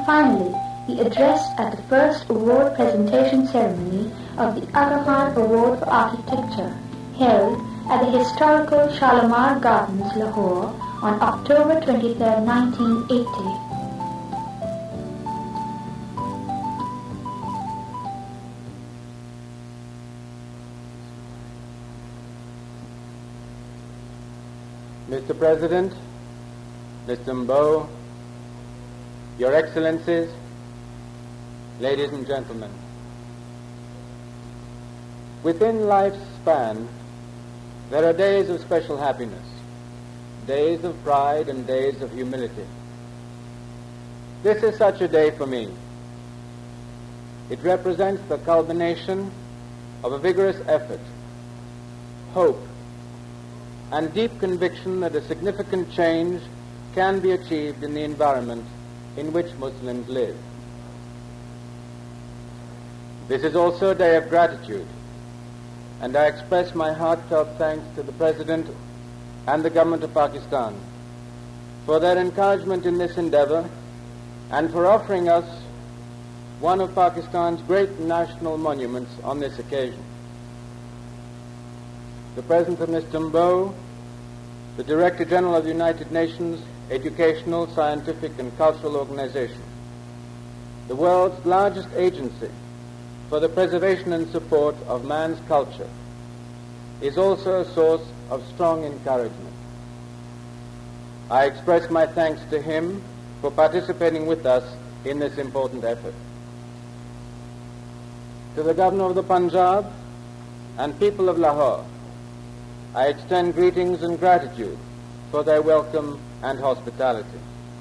And finally, he addressed at the first award presentation ceremony of the Aga Khan Award for Architecture, held at the historical Shalimar Gardens, Lahore, on October 23, 1980. Mr. President, Mr. Mbow, Your Excellencies, ladies and gentlemen, within life's span, there are days of special happiness, days of pride and days of humility. This is such a day for me. It represents the culmination of a vigorous effort, hope, and deep conviction that a significant change can be achieved in the environment in which Muslims live. This is also a day of gratitude, and I express my heartfelt thanks to the President and the Government of Pakistan for their encouragement in this endeavor and for offering us one of Pakistan's great national monuments on this occasion. The presence of Mr. Mbow, the Director General of the United Nations Educational, Scientific and Cultural Organization, the world's largest agency for the preservation and support of man's culture, is also a source of strong encouragement. I express my thanks to him for participating with us in this important effort. To the Governor of the Punjab and people of Lahore, I extend greetings and gratitude for their welcome and hospitality.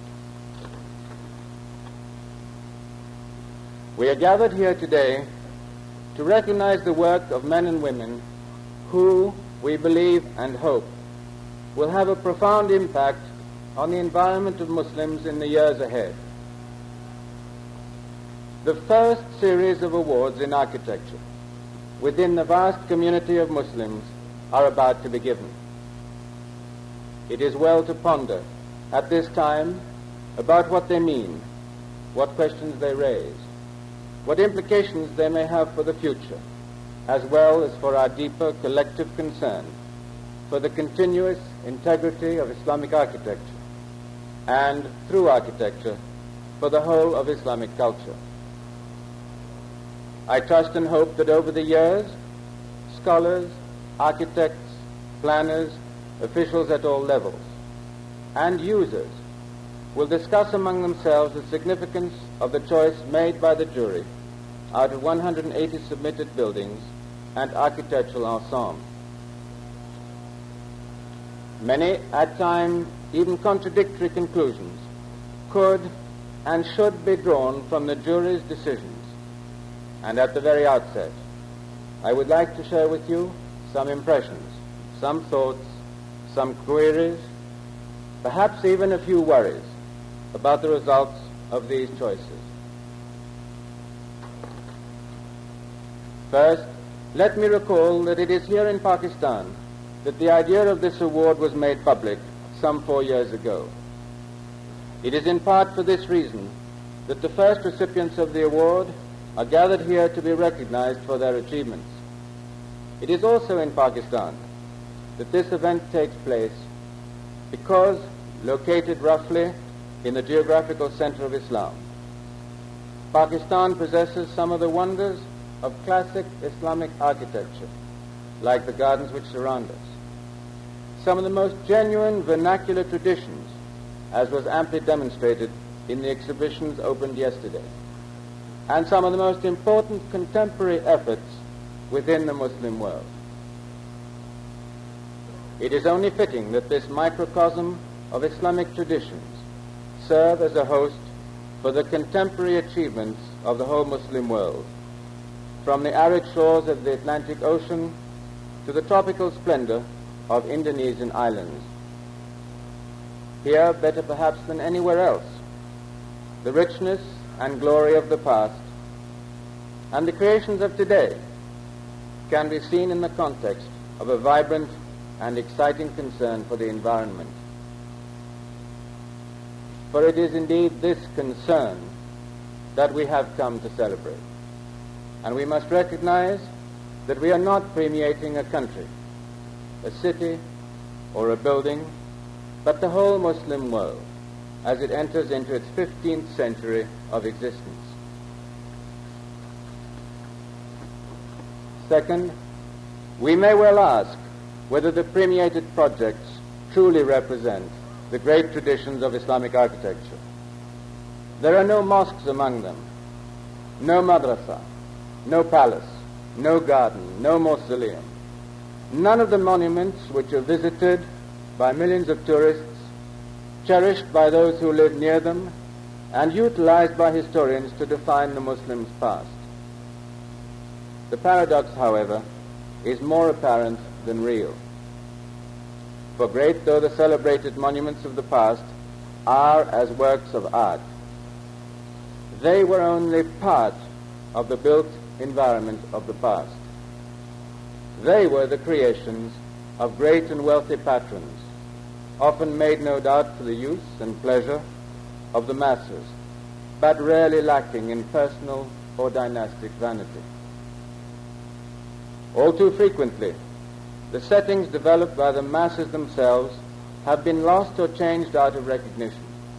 We are gathered here today to recognize the work of men and women who, we believe and hope, will have a profound impact on the environment of Muslims in the years ahead. The first series of awards in architecture within the vast community of Muslims are about to be given. It is well to ponder at this time about what they mean, what questions they raise, what implications they may have for the future, as well as for our deeper collective concern for the continuous integrity of Islamic architecture and, through architecture, for the whole of Islamic culture. I trust and hope that over the years, scholars, architects, planners, officials at all levels, and users will discuss among themselves the significance of the choice made by the jury out of 180 submitted buildings and architectural ensembles. Many, at times, even contradictory conclusions could and should be drawn from the jury's decisions. And at the very outset, I would like to share with you some impressions, some thoughts, some queries, perhaps even a few worries about the results of these choices. First, let me recall that it is here in Pakistan that the idea of this award was made public some 4 years ago. It is in part for this reason that the first recipients of the award are gathered here to be recognized for their achievements. It is also in Pakistan that this event takes place because, located roughly in the geographical center of Islam, Pakistan possesses some of the wonders of classic Islamic architecture, like the gardens which surround us, some of the most genuine vernacular traditions, as was amply demonstrated in the exhibitions opened yesterday, and some of the most important contemporary efforts within the Muslim world. It is only fitting that this microcosm of Islamic traditions serve as a host for the contemporary achievements of the whole Muslim world, from the arid shores of the Atlantic Ocean to the tropical splendor of Indonesian islands. Here, better perhaps than anywhere else, the richness and glory of the past and the creations of today can be seen in the context of a vibrant and exciting concern for the environment. For it is indeed this concern that we have come to celebrate. And we must recognize that we are not premiating a country, a city, or a building, but the whole Muslim world as it enters into its 15th century of existence. Second, we may well ask whether the premiated projects truly represent the great traditions of Islamic architecture. There are no mosques among them, no madrasa, no palace, no garden, no mausoleum. None of the monuments which are visited by millions of tourists, cherished by those who live near them, and utilized by historians to define the Muslims' past. The paradox, however, is more apparent than real. For great though the celebrated monuments of the past are as works of art, they were only part of the built environment of the past. They were the creations of great and wealthy patrons, often made no doubt for the use and pleasure of the masses, but rarely lacking in personal or dynastic vanity. All too frequently, the settings developed by the masses themselves have been lost or changed out of recognition.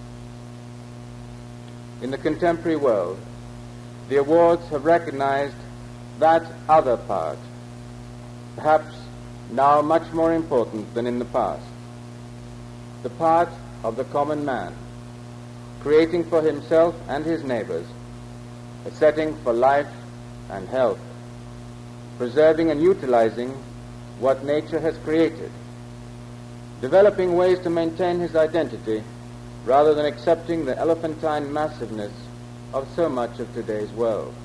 In the contemporary world, the awards have recognized that other part, perhaps now much more important than in the past, the part of the common man, creating for himself and his neighbors a setting for life and health, preserving and utilizing what nature has created, developing ways to maintain his identity rather than accepting the elephantine massiveness of so much of today's world.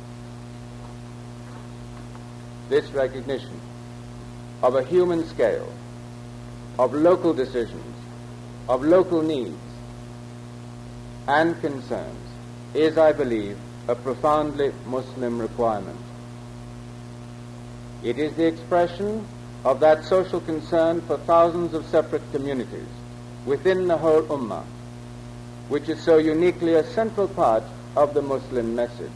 This recognition of a human scale, of local decisions, of local needs and concerns is, I believe, a profoundly Muslim requirement. It is the expression of that social concern for thousands of separate communities within the whole Ummah, which is so uniquely a central part of the Muslim message.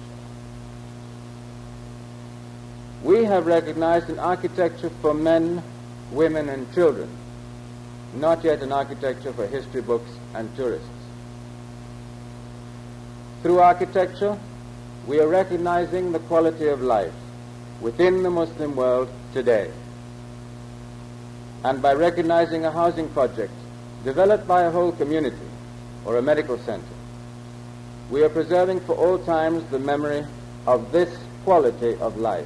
We have recognized an architecture for men, women, and children, not yet an architecture for history books and tourists. Through architecture, we are recognizing the quality of life within the Muslim world today. And by recognizing a housing project developed by a whole community or a medical center, we are preserving for all times the memory of this quality of life.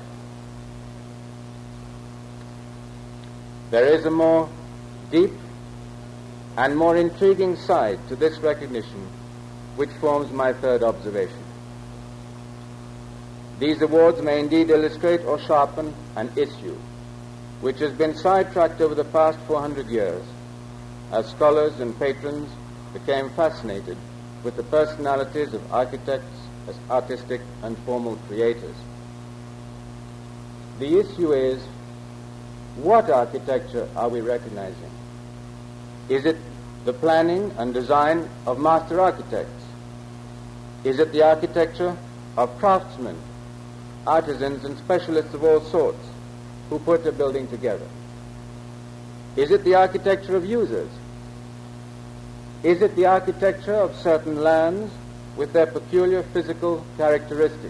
There is a more deep and more intriguing side to this recognition, which forms my third observation. These awards may indeed illustrate or sharpen an issue which has been sidetracked over the past 400 years as scholars and patrons became fascinated with the personalities of architects as artistic and formal creators. The issue is, what architecture are we recognizing? Is it the planning and design of master architects? Is it the architecture of craftsmen, artisans and specialists of all sorts who put a building together? Is it the architecture of users? Is it the architecture of certain lands with their peculiar physical characteristics?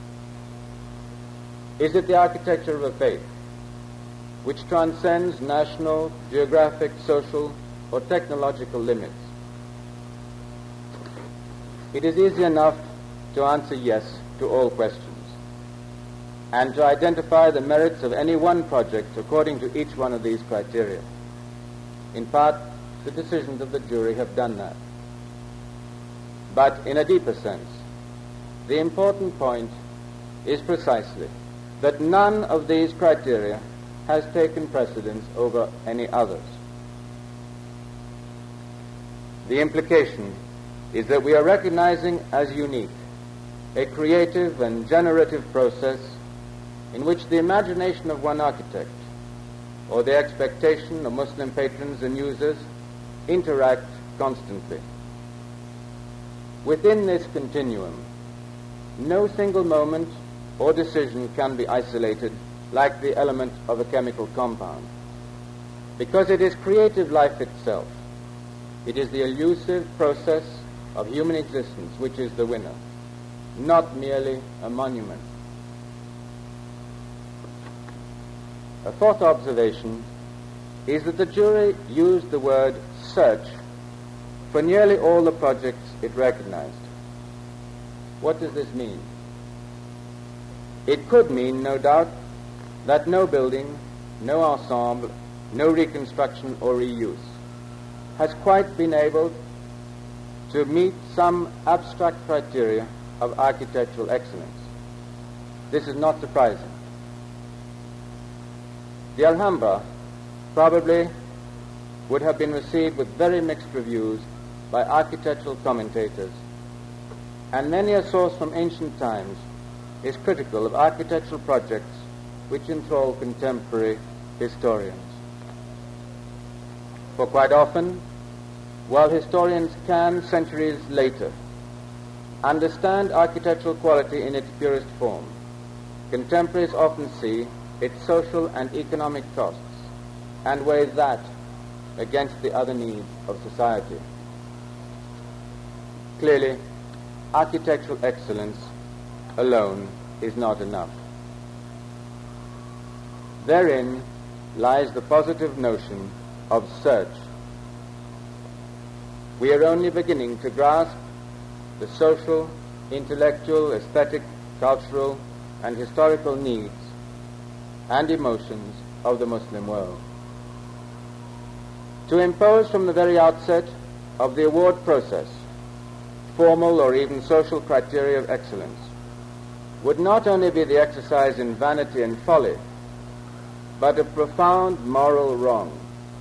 Is it the architecture of a faith which transcends national, geographic, social, or technological limits? It is easy enough to answer yes to all questions and to identify the merits of any one project according to each one of these criteria. In part, the decisions of the jury have done that. But in a deeper sense, the important point is precisely that none of these criteria has taken precedence over any others. The implication is that we are recognizing as unique a creative and generative process in which the imagination of one architect or the expectation of Muslim patrons and users interact constantly. Within this continuum, no single moment or decision can be isolated like the element of a chemical compound, because it is creative life itself. It is the elusive process of human existence which is the winner, not merely a monument. A fourth observation is that the jury used the word search for nearly all the projects it recognized. What does this mean? It could mean, no doubt, that no building, no ensemble, no reconstruction or reuse has quite been able to meet some abstract criteria of architectural excellence. This is not surprising. The Alhambra probably would have been received with very mixed reviews by architectural commentators, and many a source from ancient times is critical of architectural projects which enthrall contemporary historians. For quite often, while historians can, centuries later, understand architectural quality in its purest form, contemporaries often see its social and economic costs and weigh that against the other needs of society. Clearly, architectural excellence alone is not enough. Therein lies the positive notion of search. We are only beginning to grasp the social, intellectual, aesthetic, cultural, and historical needs and emotions of the Muslim world. To impose from the very outset of the award process formal or even social criteria of excellence would not only be the exercise in vanity and folly, but a profound moral wrong.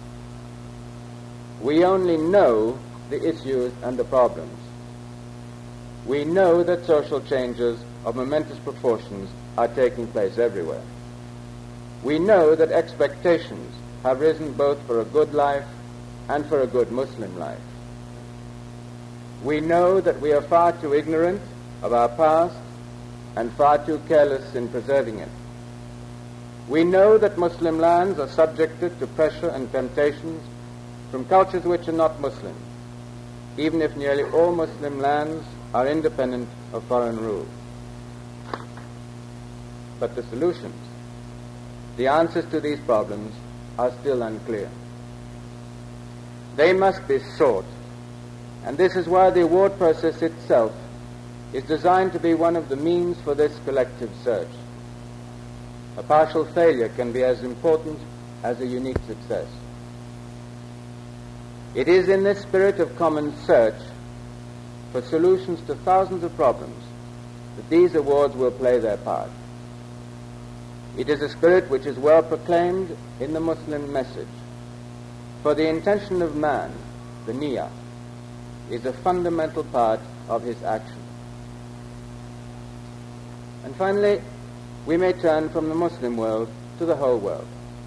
We only know the issues and the problems. We know that social changes of momentous proportions are taking place everywhere. We know that expectations have risen both for a good life and for a good Muslim life. We know that we are far too ignorant of our past and far too careless in preserving it. We know that Muslim lands are subjected to pressure and temptations from cultures which are not Muslim, even if nearly all Muslim lands are independent of foreign rule. But the solutions, the answers to these problems, are still unclear. They must be sought, and this is why the award process itself is designed to be one of the means for this collective search. A partial failure can be as important as a unique success. It is in this spirit of common search for solutions to thousands of problems that these awards will play their part. It is a spirit which is well proclaimed in the Muslim message. For the intention of man, the niyyah, is a fundamental part of his action. And finally, we may turn from the Muslim world to the whole world.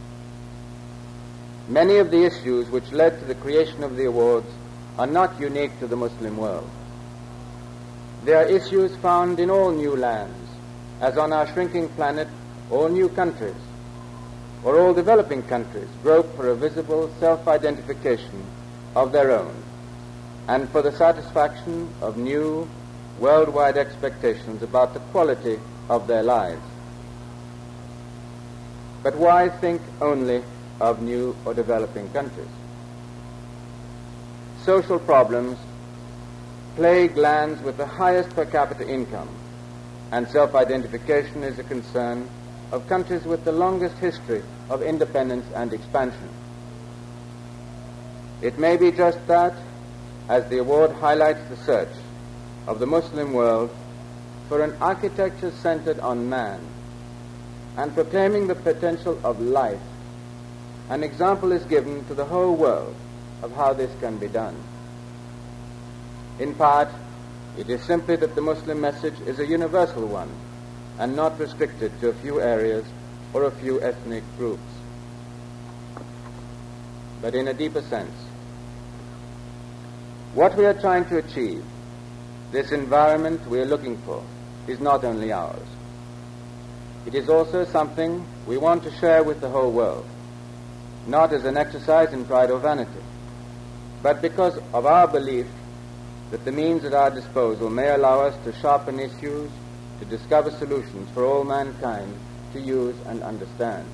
Many of the issues which led to the creation of the awards are not unique to the Muslim world. They are issues found in all new lands, as on our shrinking planet all new countries, or all developing countries, grope for a visible self-identification of their own, and for the satisfaction of new, worldwide expectations about the quality of their lives. But why think only of new or developing countries? Social problems plague lands with the highest per capita income, and self-identification is a concern of countries with the longest history of independence and expansion. It may be just that, as the award highlights the search of the Muslim world for an architecture centered on man and proclaiming the potential of life, an example is given to the whole world of how this can be done. In part, it is simply that the Muslim message is a universal one and not restricted to a few areas or a few ethnic groups. But in a deeper sense, what we are trying to achieve, this environment we are looking for, is not only ours. It is also something we want to share with the whole world, not as an exercise in pride or vanity, but because of our belief that the means at our disposal may allow us to sharpen issues, to discover solutions for all mankind to use and understand.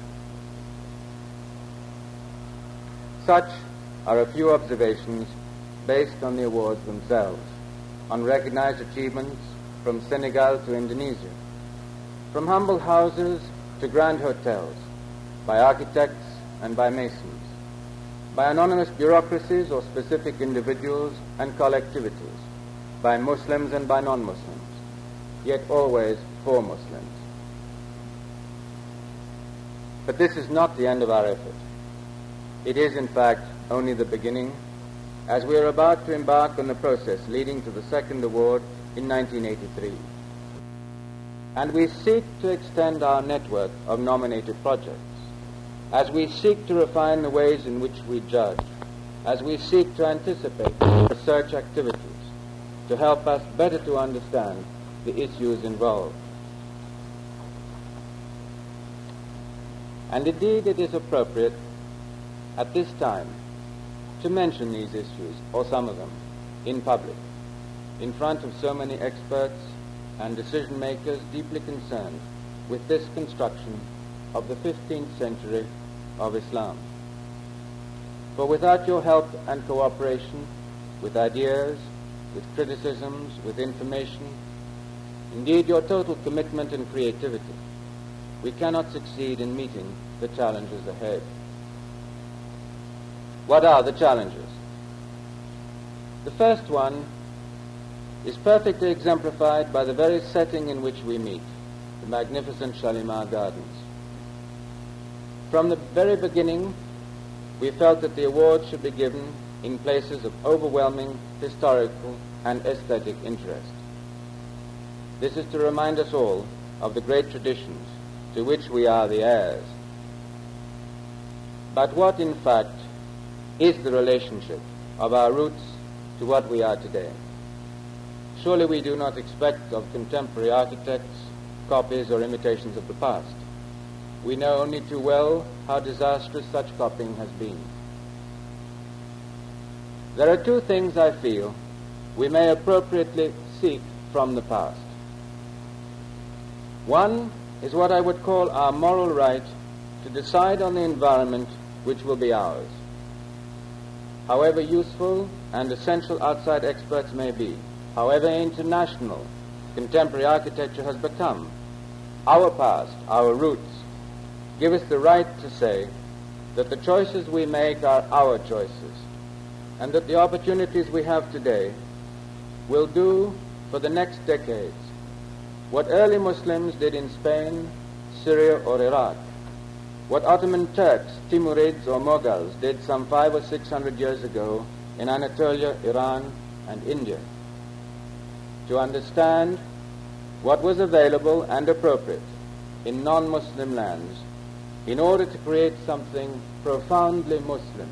Such are a few observations based on the awards themselves, on recognized achievements from Senegal to Indonesia, from humble houses to grand hotels, by architects and by masons, by anonymous bureaucracies or specific individuals and collectivities, by Muslims and by non-Muslims, yet always for Muslims. But this is not the end of our effort. It is, in fact, only the beginning, as we are about to embark on the process leading to the second award in 1983. And we seek to extend our network of nominated projects, as we seek to refine the ways in which we judge, as we seek to anticipate research activities, to help us better to understand the issues involved. And indeed it is appropriate at this time to mention these issues, or some of them, in public, in front of so many experts and decision-makers deeply concerned with this construction of the 15th century of Islam. For without your help and cooperation, with ideas, with criticisms, with information, indeed your total commitment and creativity, we cannot succeed in meeting the challenges ahead. What are the challenges? The first one is perfectly exemplified by the very setting in which we meet, the magnificent Shalimar Gardens. From the very beginning, we felt that the award should be given in places of overwhelming historical and aesthetic interest. This is to remind us all of the great traditions to which we are the heirs. But what, in fact, is the relationship of our roots to what we are today? Surely we do not expect of contemporary architects copies or imitations of the past. We know only too well how disastrous such copying has been. There are two things I feel we may appropriately seek from the past. One is what I would call our moral right to decide on the environment which will be ours. However useful and essential outside experts may be, however international contemporary architecture has become, our past, our roots, give us the right to say that the choices we make are our choices, and that the opportunities we have today will do for the next decades what early Muslims did in Spain, Syria, or Iraq, what Ottoman Turks, Timurids, or Mughals did some 500 or 600 years ago in Anatolia, Iran, and India, to understand what was available and appropriate in non-Muslim lands in order to create something profoundly Muslim.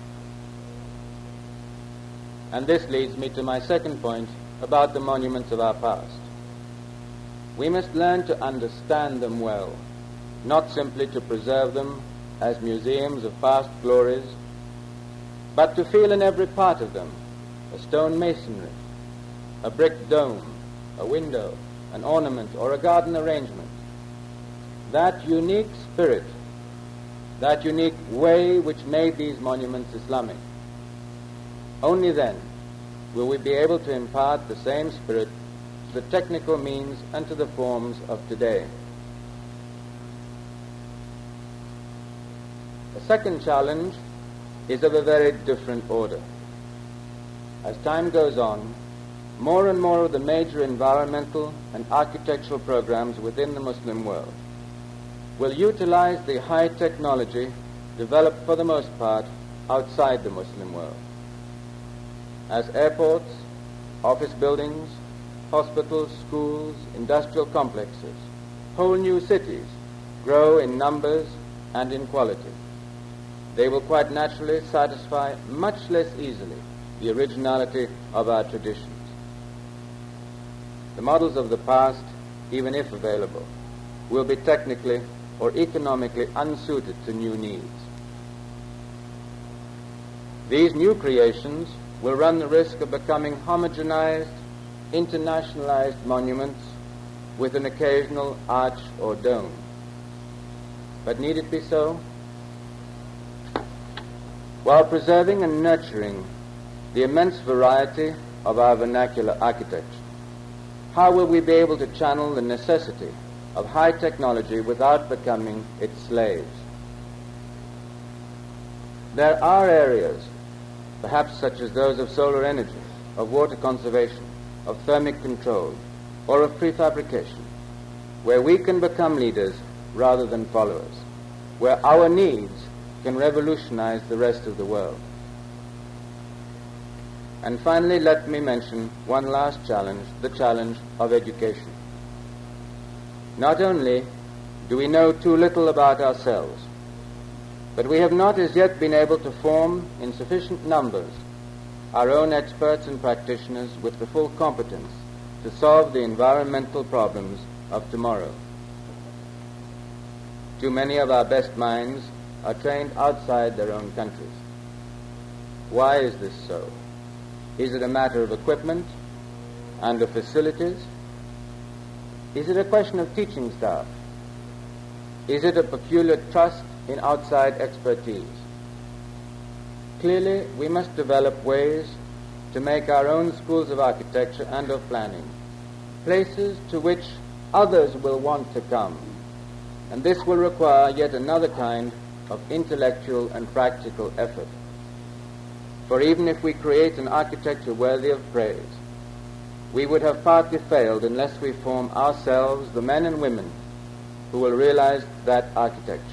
And this leads me to my second point about the monuments of our past. We must learn to understand them well, not simply to preserve them as museums of past glories, but to feel in every part of them a stone masonry, a brick dome, a window, an ornament, or a garden arrangement. That unique spirit, that unique way which made these monuments Islamic. Only then will we be able to impart the same spirit to the technical means and to the forms of today. The second challenge is of a very different order. As time goes on, more and more of the major environmental and architectural programs within the Muslim world will utilize the high technology developed for the most part outside the Muslim world. As airports, office buildings, hospitals, schools, industrial complexes, whole new cities grow in numbers and in quality, they will quite naturally satisfy much less easily the originality of our traditions. The models of the past even if available, will be technically or economically unsuited to new needs. These new creations will run the risk of becoming homogenized, internationalized monuments with an occasional arch or dome. But need it be so? While preserving and nurturing the immense variety of our vernacular architecture, how will we be able to channel the necessity of high technology without becoming its slaves? There are areas, perhaps such as those of solar energy, of water conservation, of thermic control, or of prefabrication, where we can become leaders rather than followers, where our needs can revolutionize the rest of the world. And finally, let me mention one last challenge, the challenge of education. Not only do we know too little about ourselves, but we have not as yet been able to form in sufficient numbers our own experts and practitioners with the full competence to solve the environmental problems of tomorrow. Too many of our best minds are trained outside their own countries. Why is this so? Is it a matter of equipment and of facilities? Is it a question of teaching staff? Is it a peculiar trust in outside expertise? Clearly, we must develop ways to make our own schools of architecture and of planning places to which others will want to come. And this will require yet another kind of intellectual and practical effort. For even if we create an architecture worthy of praise, we would have partly failed unless we form ourselves the men and women who will realize that architecture.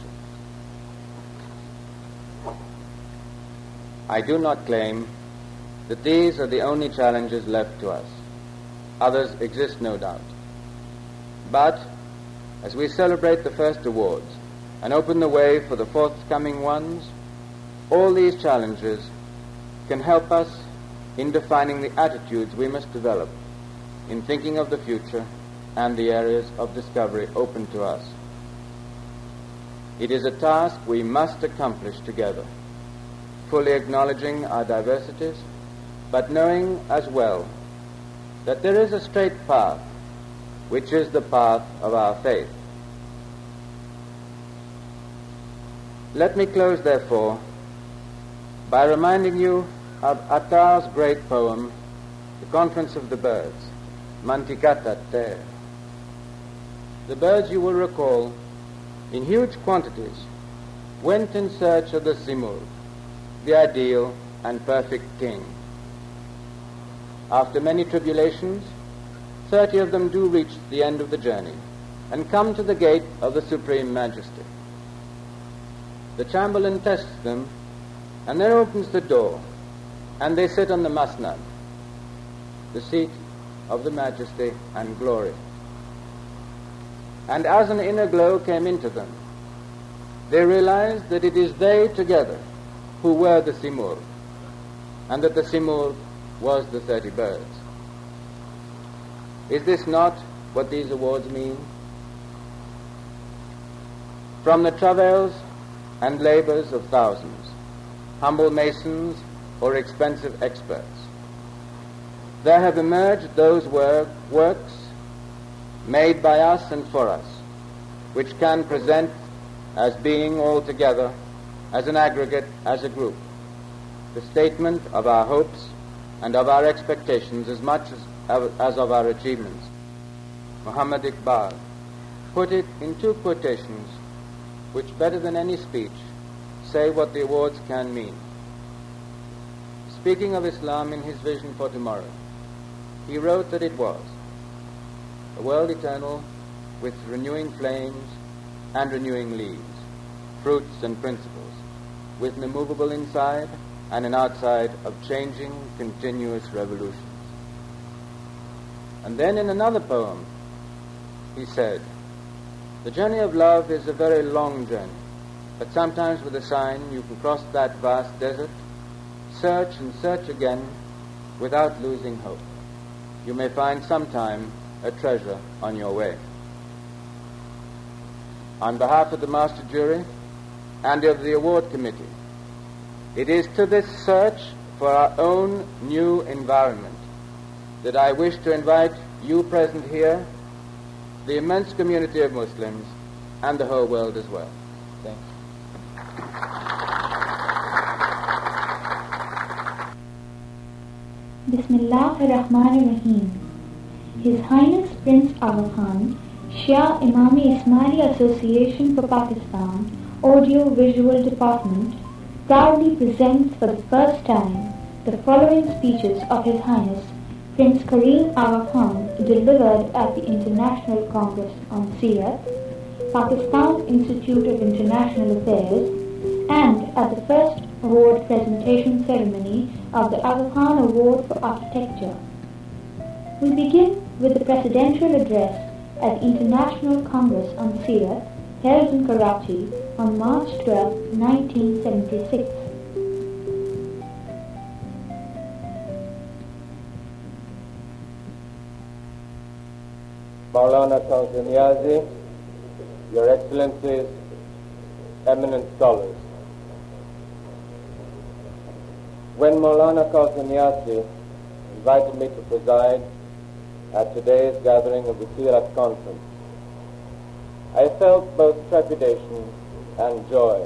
I do not claim that these are the only challenges left to us. Others exist, no doubt. But as we celebrate the first awards and open the way for the forthcoming ones, all these challenges can help us in defining the attitudes we must develop in thinking of the future and the areas of discovery open to us. It is a task we must accomplish together, fully acknowledging our diversities, but knowing as well that there is a straight path, which is the path of our faith. Let me close, therefore, by reminding you of Attar's great poem, The Conference of the Birds, Mantikata Te. The birds, you will recall, in huge quantities, went in search of the Simurgh, the ideal and perfect king. After many tribulations, 30 of them do reach the end of the journey and come to the gate of the Supreme Majesty. The Chamberlain tests them and then opens the door, and they sit on the Masnad, the seat of the majesty and glory. And as an inner glow came into them, they realized that it is they together who were the Simurgh, and that the Simurgh was the 30 birds. Is this not what these awards mean? From the travails and labors of thousands, humble masons or expensive experts, there have emerged those works made by us and for us, which can present as being all together, as an aggregate, as a group, the statement of our hopes and of our expectations as much as of our achievements. Muhammad Iqbal put it in two quotations which, better than any speech, say what the awards can mean. Speaking of Islam in his vision for tomorrow, he wrote that it was a world eternal with renewing flames and renewing leaves, fruits and principles, with an immovable inside and an outside of changing, continuous revolutions. And then in another poem, he said, the journey of love is a very long journey, but sometimes with a sign you can cross that vast desert, search and search again without losing hope. You may find sometime a treasure on your way. On behalf of the Master Jury and of the Award Committee, it is to this search for our own new environment that I wish to invite you present here, the immense community of Muslims, and the whole world as well. Thank you. Bismillah ar-Rahman ar-Rahim. His Highness Prince Aga Khan, Shia Imami Ismaili Association for Pakistan Audio Visual Department proudly presents for the first time the following speeches of His Highness Prince Karim Aga Khan delivered at the International Congress on Seerat, Pakistan Institute of International Affairs, and at the first award presentation ceremony of the Aga Khan Award for Architecture. We begin with the presidential address at the International Congress on Seerat, held in Karachi on March 12, 1976. Maulana Kazim Niazi, Your Excellencies, eminent scholars. When Maulana Kazim Niazi invited me to preside at today's gathering of the Seerat Conference, I felt both trepidation and joy.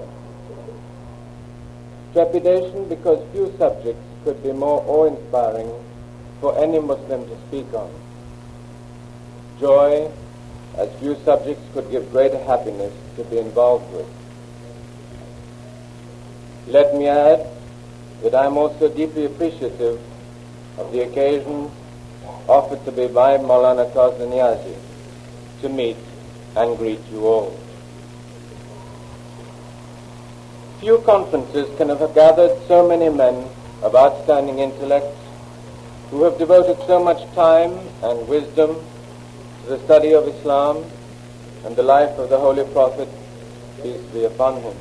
Trepidation because few subjects could be more awe-inspiring for any Muslim to speak on. Joy, as few subjects could give greater happiness to be involved with. Let me add that I am also deeply appreciative of the occasion offered to me by Maulana Kazim Niazi to meet and greet you all. Few conferences can have gathered so many men of outstanding intellect who have devoted so much time and wisdom to the study of Islam and the life of the Holy Prophet, peace be upon him.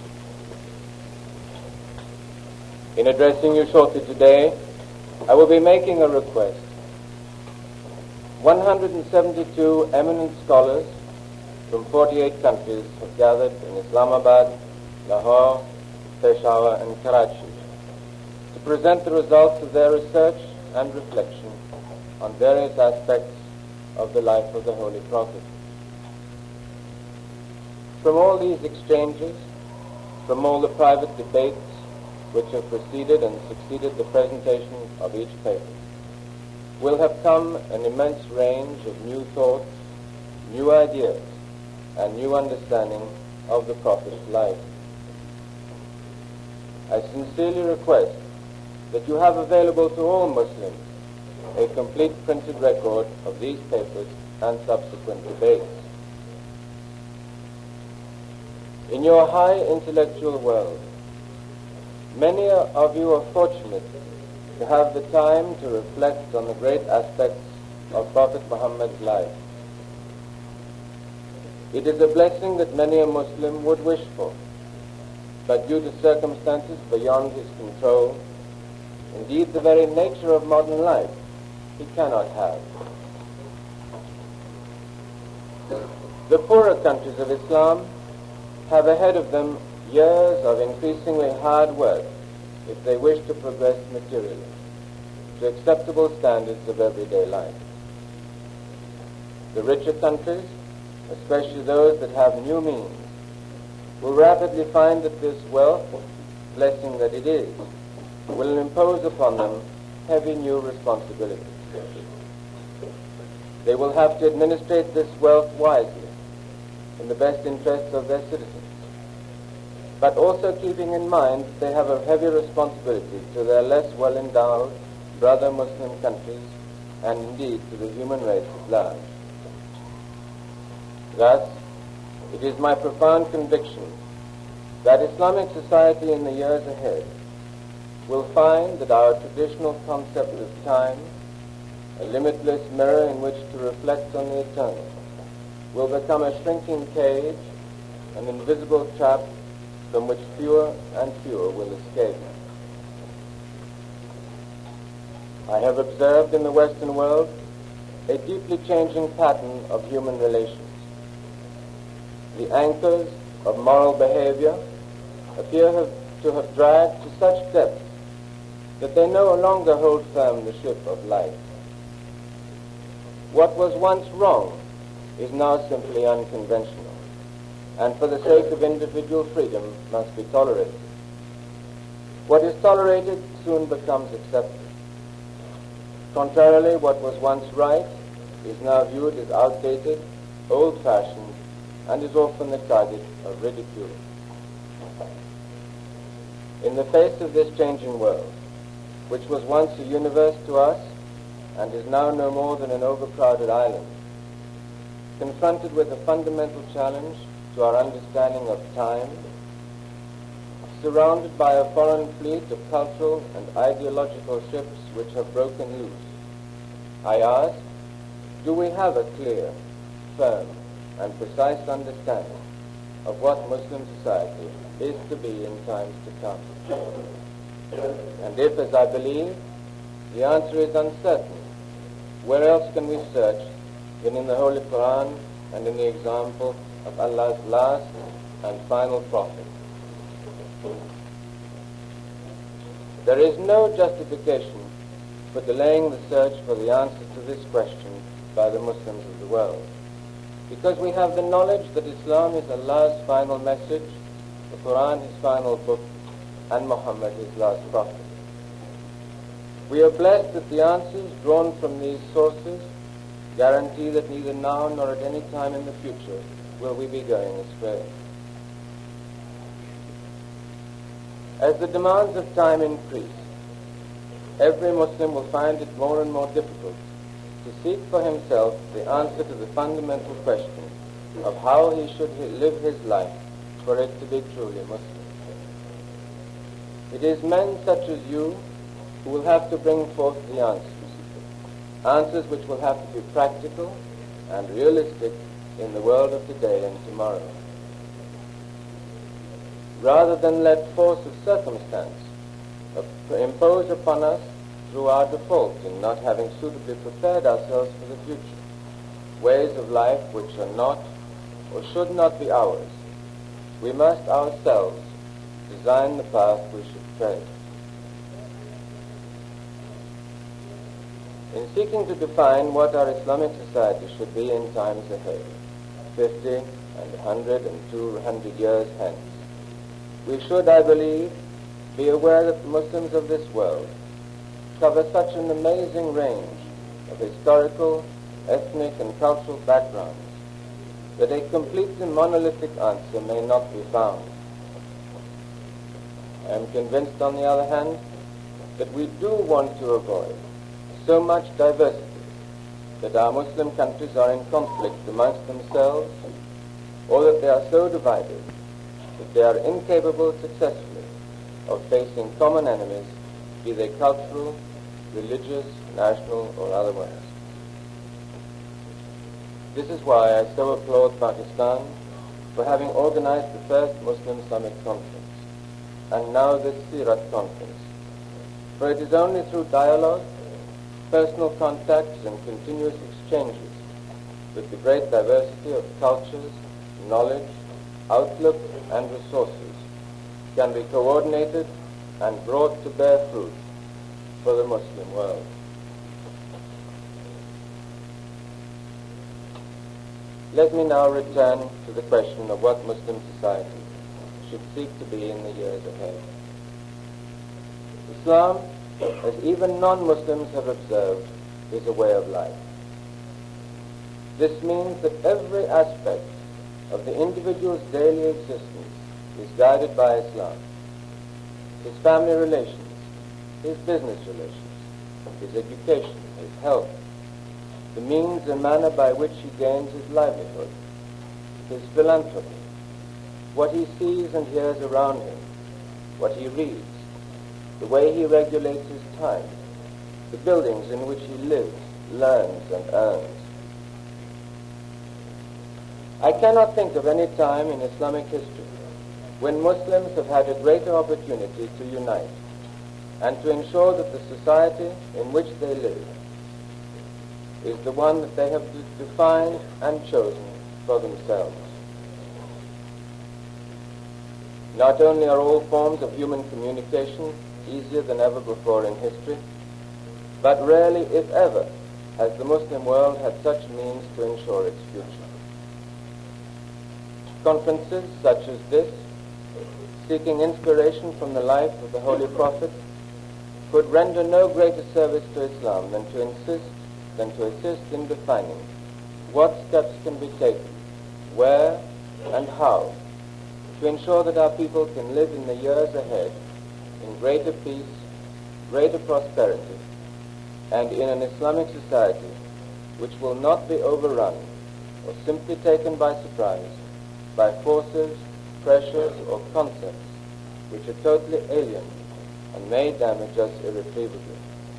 In addressing you shortly today, I will be making a request. 172 eminent scholars from 48 countries have gathered in Islamabad, Lahore, Peshawar and Karachi to present the results of their research and reflection on various aspects of the life of the Holy Prophet. From all these exchanges, from all the private debates which have preceded and succeeded the presentation of each paper, will have come an immense range of new thoughts, new ideas, and new understanding of the Prophet's life. I sincerely request that you have available to all Muslims a complete printed record of these papers and subsequent debates. In your high intellectual world, many of you are fortunate to have the time to reflect on the great aspects of Prophet Muhammad's life. It is a blessing that many a Muslim would wish for, but due to circumstances beyond his control, indeed the very nature of modern life, he cannot have. The poorer countries of Islam have ahead of them years of increasingly hard work if they wish to progress materially to acceptable standards of everyday life. The richer countries, especially those that have new means, will rapidly find that this wealth, blessing that it is, will impose upon them heavy new responsibilities. They will have to administrate this wealth wisely in the best interests of their citizens, but also keeping in mind that they have a heavy responsibility to their less well-endowed brother Muslim countries and indeed to the human race at large. Thus, it is my profound conviction that Islamic society in the years ahead will find that our traditional concept of time, a limitless mirror in which to reflect on the eternal, will become a shrinking cage, an invisible trap from which fewer and fewer will escape. I have observed in the Western world a deeply changing pattern of human relations. The anchors of moral behavior appear to have dragged to such depths that they no longer hold firm the ship of life. What was once wrong is now simply unconventional, and for the sake of individual freedom must be tolerated. What is tolerated soon becomes accepted. Contrarily, what was once right is now viewed as outdated, old-fashioned, and is often the target of ridicule. In the face of this changing world, which was once a universe to us and is now no more than an overcrowded island, confronted with a fundamental challenge to our understanding of time, surrounded by a foreign fleet of cultural and ideological ships which have broken loose, I ask, do we have a clear, firm, and precise understanding of what Muslim society is to be in times to come? And if, as I believe, the answer is uncertain, where else can we search than in the Holy Quran and in the example of Allah's last and final prophet? There is no justification for delaying the search for the answer to this question by the Muslims of the world, because we have the knowledge that Islam is Allah's final message, the Quran his final book, and Muhammad his last prophet. We are blessed that the answers drawn from these sources guarantee that neither now nor at any time in the future will we be going astray. As the demands of time increase, every Muslim will find it more and more difficult to seek for himself the answer to the fundamental question of how he should live his life for it to be truly Muslim. It is men such as you who will have to bring forth the answers which will have to be practical and realistic in the world of today and tomorrow. Rather than let force of circumstance impose upon us through our default in not having suitably prepared ourselves for the future, ways of life which are not or should not be ours, we must ourselves design the path we should tread. In seeking to define what our Islamic society should be in times ahead, 50 and 100 and 200 years hence, we should, I believe, be aware that the Muslims of this world cover such an amazing range of historical, ethnic, and cultural backgrounds that a completely monolithic answer may not be found. I am convinced, on the other hand, that we do want to avoid so much diversity that our Muslim countries are in conflict amongst themselves, or that they are so divided that they are incapable successfully of facing common enemies, be they cultural, religious, national, or otherwise. This is why I so applaud Pakistan for having organized the first Muslim Summit Conference, and now this Sirat Conference, for it is only through dialogue, personal contacts, and continuous exchanges with the great diversity of cultures, knowledge, outlook, and resources can be coordinated and brought to bear fruit for the Muslim world. Let me now return to the question of what Muslim society should seek to be in the years ahead. Islam, as even non-Muslims have observed, is a way of life. This means that every aspect of the individual's daily existence is guided by Islam. His family relations, his business relations, his education, his health, the means and manner by which he gains his livelihood, his philanthropy, what he sees and hears around him, what he reads, the way he regulates his time, the buildings in which he lives, learns, and earns. I cannot think of any time in Islamic history when Muslims have had a greater opportunity to unite and to ensure that the society in which they live is the one that they have defined and chosen for themselves. Not only are all forms of human communication easier than ever before in history, but rarely, if ever, has the Muslim world had such means to ensure its future. Conferences such as this, seeking inspiration from the life of the Holy Prophet, could render no greater service to Islam than to assist in defining what steps can be taken, where and how, to ensure that our people can live in the years ahead in greater peace, greater prosperity, and in an Islamic society which will not be overrun or simply taken by surprise by forces, pressures, or concepts which are totally alien and may damage us irretrievably.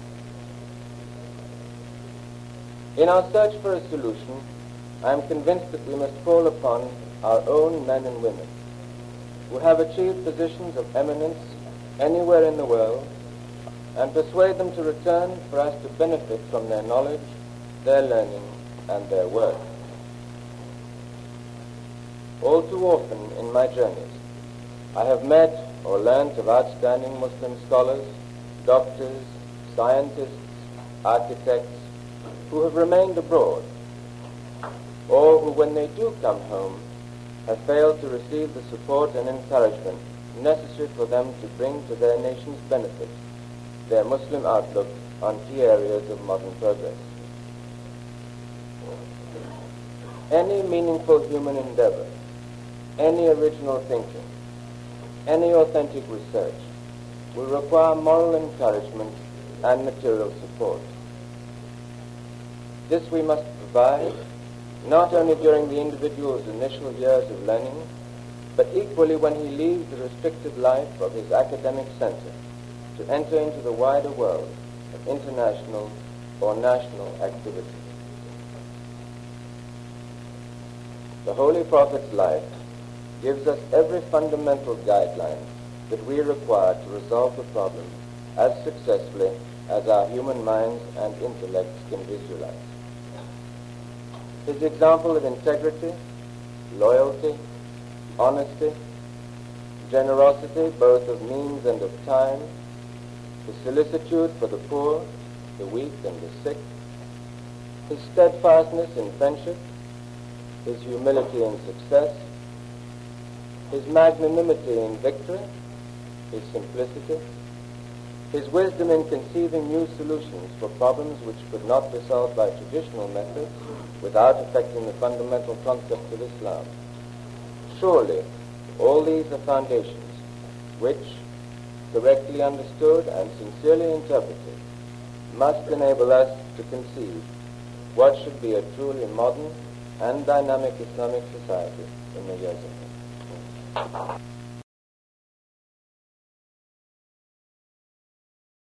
In our search for a solution, I am convinced that we must call upon our own men and women who have achieved positions of eminence anywhere in the world and persuade them to return for us to benefit from their knowledge, their learning, and their work. All too often in my journeys, I have met or learnt of outstanding Muslim scholars, doctors, scientists, architects, who have remained abroad, or who, when they do come home, have failed to receive the support and encouragement necessary for them to bring to their nation's benefit their Muslim outlook on key areas of modern progress. Any meaningful human endeavor, any original thinking, any authentic research will require moral encouragement and material support. This we must provide not only during the individual's initial years of learning, but equally when he leaves the restricted life of his academic center to enter into the wider world of international or national activity. The Holy Prophet's life gives us every fundamental guideline that we require to resolve the problem as successfully as our human minds and intellects can visualize. His example of integrity, loyalty, honesty, generosity both of means and of time, his solicitude for the poor, the weak, and the sick, his steadfastness in friendship, his humility in success, his magnanimity in victory, his simplicity, his wisdom in conceiving new solutions for problems which could not be solved by traditional methods without affecting the fundamental concepts of Islam. Surely, all these are foundations which, correctly understood and sincerely interpreted, must enable us to conceive what should be a truly modern and dynamic Islamic society in the years ahead.